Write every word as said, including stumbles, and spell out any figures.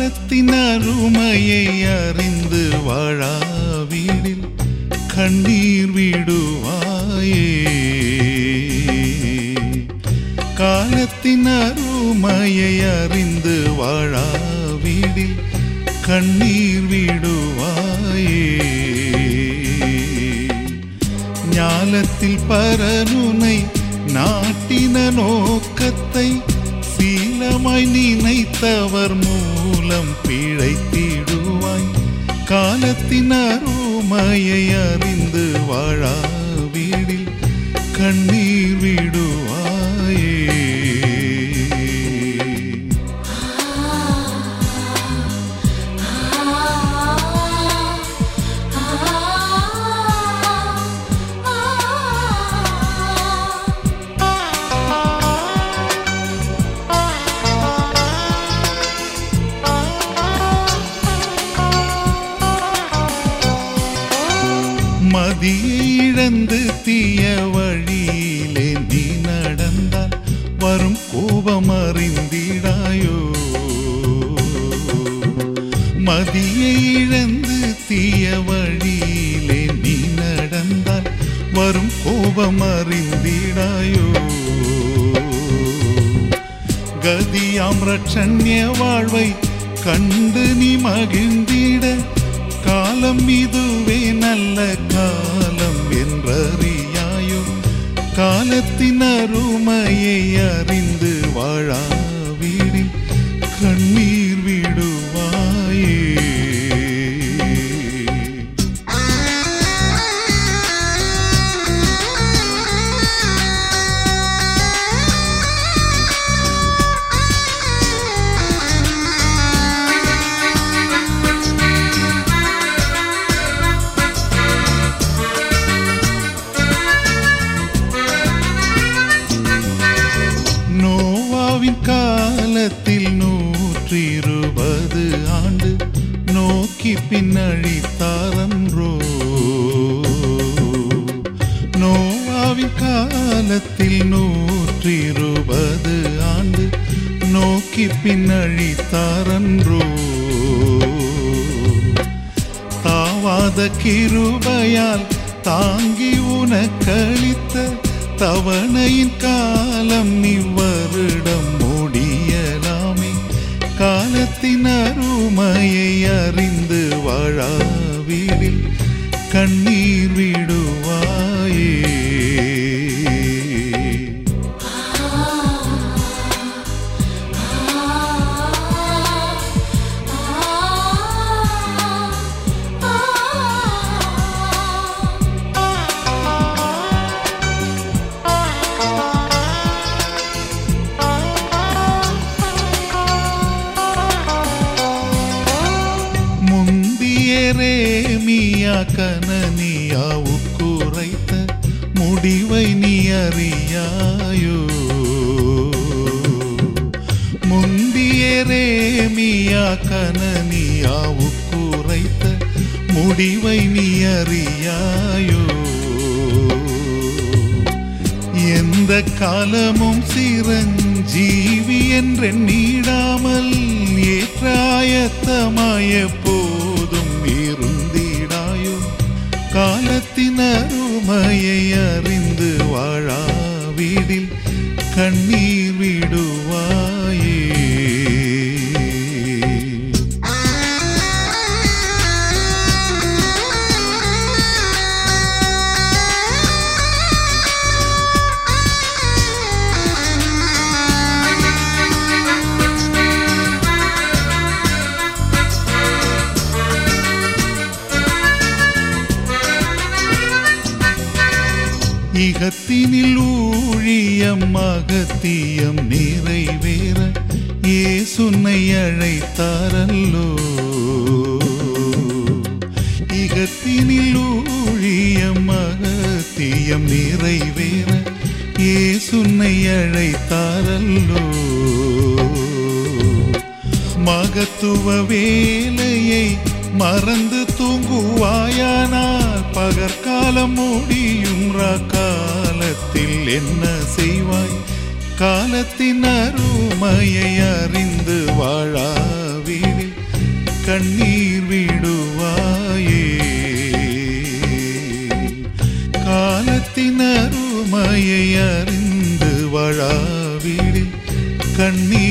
காலத்தின் அருமையை அறிந்து வாழா வீடில் கண்ணீர் விடுவாயே. காலத்தின் அருமையை அறிந்து வாழா வீடில் கண்ணீர் விடுவாயே. ஞாலத்தில் பரனுனை நாட்டின நோக்கத்தை சீலமாய் நினைத்தவர் மூலம் பிழைத்திடுவாய். காலத்தின் அருமையை அறிந்து வாழா வீடில் கண்ணீர் விடுவாயே. மதியை இழந்து தீய வழியிலே நீ நடந்தால் வரும் கோபம் அறிந்திடாயோ. மதியை இழந்து தீய வழியிலே நீ நடந்தால் வரும் கோபம் அறிந்திடாயோ. கதியாம் ரட்சண்ய வாழ்வை கண்டு நீ மகிழ்ந்திட காலம் இதுவே நல்ல காலம் என்றறியாயோ. காலத்தின் அருமையை அறிந்து வாழா வீடில் கண்ணீர் விடுவாயே. காலத்தில் நூற்றி இருபது ஆண்டு நோக்கி பின்னழித்தாரன்றோ. நோவாவின் காலத்தில் நூற்றி இருபது ஆண்டு நோக்கி பின்னழித்தாரன்றோ. தாவாத கிருபையால் தாங்கி உனக்களித்த தவணையின் காலம் இவ்வருடம் முடியலாமே. காலத்தின் அருமையை அறிந்து வாழா வீடில் கண்ணீர் விடுவாயே. எரேமியா கனனியாவுக்குரைத்த முடிவை நீ அறியாயோ. முந்திய எரேமியா கனனியாவுக்குரைத்த முடிவை நீ அறியாயோ. எந்த காலமும் சிரஞ்சீவி என்றெண்ணிடாமல் ஏற்றாயத்தமாய போதும் இருந்திடாயோ. காலத்தின் அருமையை அறிந்து வாழா வீடில் கண்ணீர் விடுவாயே. இகத்தினில் ஊழியம் அகத்தியம் நிறைவேற இயேசுனை அழைத்தாரல்லோ. இகத்தினில் ஊழியம் அகத்தியம் நிறைவேற இயேசுனை அழைத்தாரல்லோ. மகத்துவ வேலையை மறந்து தூங்குவாயானால் பகற்காலம் முடியும். காலத்தில் என்ன செய்வாய்? காலத்தின் அருமையை அறிந்து வாழா வீடில் கண்ணீர் விடுவாயே. காலத்தின் அருமையை அறிந்து வாழாவிடில் கண்ணீர்